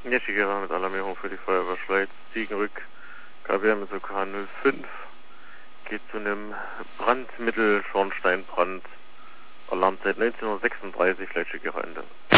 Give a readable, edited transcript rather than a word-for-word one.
Jeschigera mit Alarmierung für die Feuerwehr Schleiz, Ziegenrück, KBR mit OK 05, geht zu einem Brandmittel, Schornsteinbrand, Alarmzeit 19:36 Uhr, Jeschigera Ende.